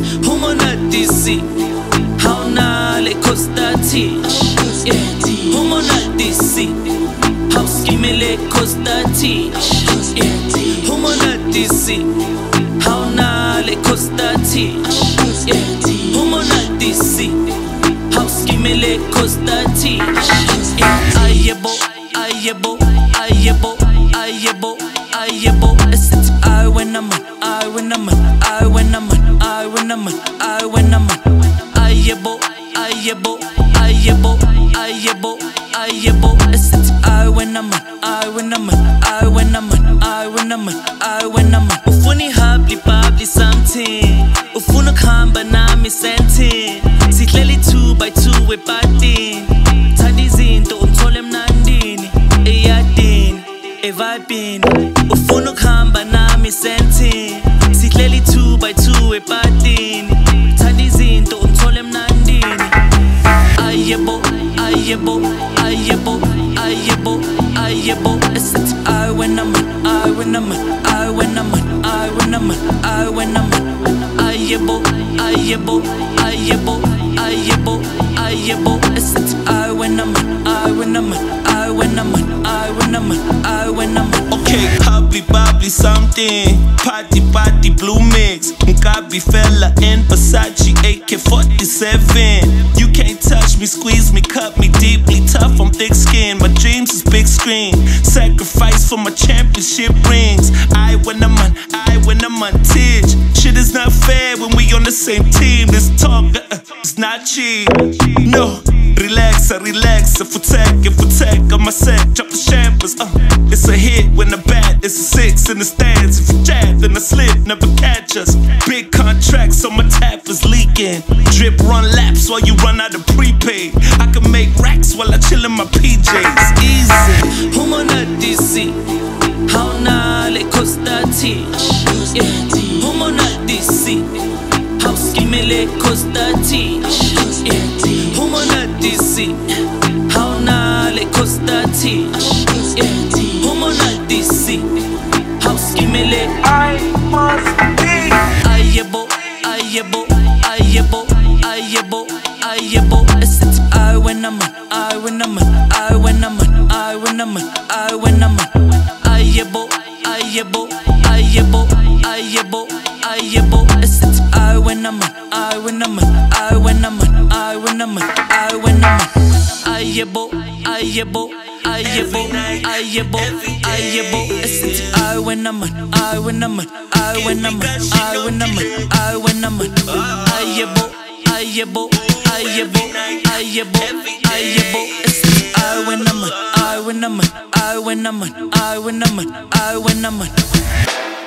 Humona DC, how na le costa teach. Humona DC, how scheme le costa teach. Humona DC, how na le costa teach. Humona DC, how scheme le costa teach. Ayebo, ayebo, ayebo, ayebo, ayebo. It's I when I'm I when I'm I when I'm I when I'm I when I'm ayebo, ayebo, ayebo, ayebo, ayebo. It's I when I'm I when I'm I when I'm I when I'm I when I'm. Ufuni habli babli something. Ufuna khamba nami senti. Sihleli 2 by 2 epatin. Thanda izinto umthole mnandini. Eyadini, evibini. Ufuna khamba nami senti. Sihleli 2 by 2 epatin. Thanda izinto umthole mnandini. Ayebo, ayebo, ayebo, ayebo, ayebo. It's I when I'm I when I'm I when I'm I when I'm I when I'm ayebo, ayebo, ayebo, ayebo, ayebo. It's I when I'm I when I'm I when I'm I when I'm I when I'm. Okay, hubby bubbly something. Party party blue mix. Ngabi fella in Versace AK-47. You can't touch me, squeeze me, cut me deeply tough. I'm thick skin. My dreams is big screen. Sacrifice for my championship rings. I when I'm on Tidge. Shit is not fair when we on the same team. This talk is not cheap. No, relax, relax. If we take on my set, drop the champers. It's a hit when the bat is a 6 in the stands. If you jab, then I slip, never catch us. Big contracts on my tap is leaking. Drip run laps while you run out of prepaid. I can make racks while I chill in my PJs. Easy. Humona DC, how na le costa teach. Humona DC, how scheme le costa teach. Humona DC, how na le costa teach. Humona DC, how scheme le. I must be. Ayebo, ayebo, ayebo, ayebo, ayebo. It's I when I'm I when I'm I when I'm I when I'm I when I'm ayebo, ayebo, ayebo, ayebo, ayebo. It's I when I'm I when I'm I when I'm I when I'm I when I'm ayebo, ayebo, ayebo, ayebo, ayebo. It's I when I'm I when I'm I when I'm I when I'm I when I'm ayebo, ayebo, ayebo, ayebo, ayebo. It's I when I'm I when I'm I when I'm I when I'm I when I'm